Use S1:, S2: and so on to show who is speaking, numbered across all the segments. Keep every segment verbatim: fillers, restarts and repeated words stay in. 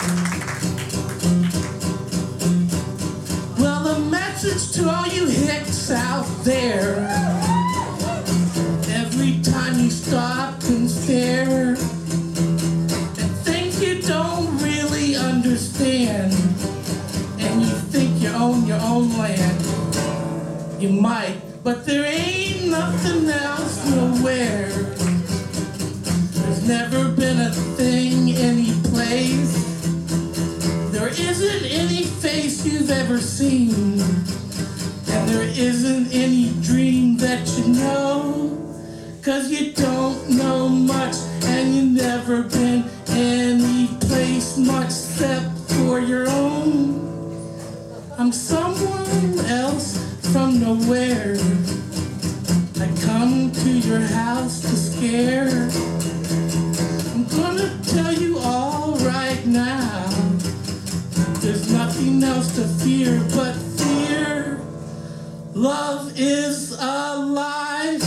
S1: Well, the message to all you hicks out there, every time you stop and stare and think you don't really understand, and you think you own your own land, you might, but there ain't nothing else nowhere. There's never been a thing, any place. There isn't any face you've ever seen, and there isn't any dream that you know, 'cause you don't know much, and you've never been any place much except for your own. I'm someone else from nowhere. I come to your house to scare. I'm gonna tell you all right now, there's nothing else to fear but fear. Love is alive.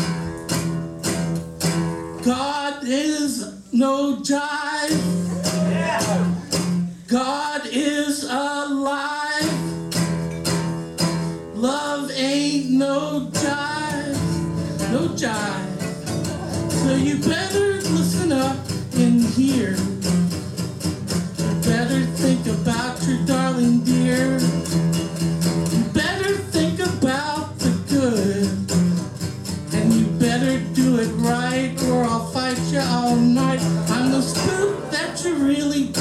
S1: God is no jive. God is alive. Love ain't no jive, no jive. So you better listen up in here. You better think about your darling dear. You better think about the good. And you better do it right, or I'll fight you all night. I'm the spook that you really